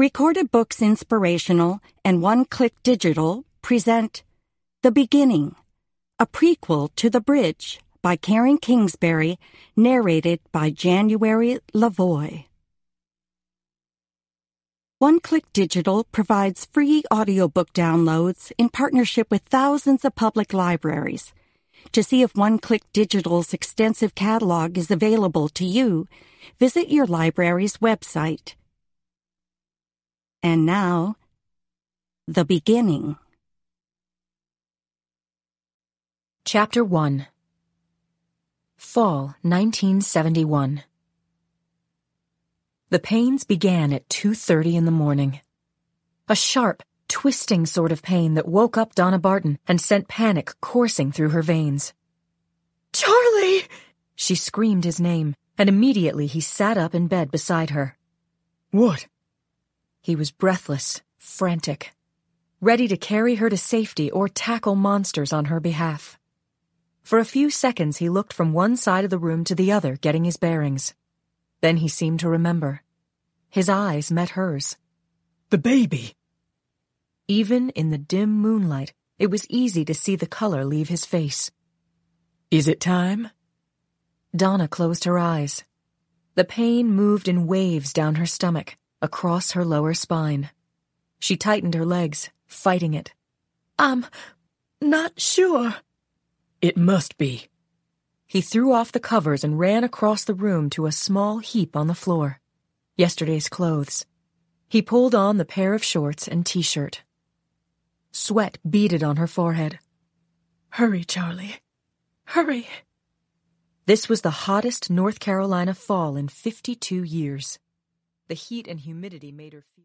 Recorded Books Inspirational and One Click Digital present The Beginning, a prequel to The Bridge by Karen Kingsbury, narrated by January Lavoie. One Click Digital provides free audiobook downloads in partnership with thousands of public libraries. To see if One Click Digital's extensive catalog is available to you, visit your library's website. And now, The Beginning. Chapter 1. Fall 1971. The pains began at 2:30 in the morning. A sharp, twisting sort of pain that woke up Donna Barton and sent panic coursing through her veins. "Charlie!" She screamed his name, and immediately he sat up in bed beside her. "What?" He was breathless, frantic, ready to carry her to safety or tackle monsters on her behalf. For a few seconds he looked from one side of the room to the other, getting his bearings. Then he seemed to remember. His eyes met hers. "The baby!" Even in the dim moonlight, it was easy to see the color leave his face. "Is it time?" Donna closed her eyes. The pain moved in waves down her stomach, across her lower spine. She tightened her legs, fighting it. "I'm not sure." "It must be." He threw off the covers and ran across the room to a small heap on the floor. Yesterday's clothes. He pulled on the pair of shorts and t-shirt. Sweat beaded on her forehead. "Hurry, Charlie. Hurry." This was the hottest North Carolina fall in 52 years. The heat and humidity made her feel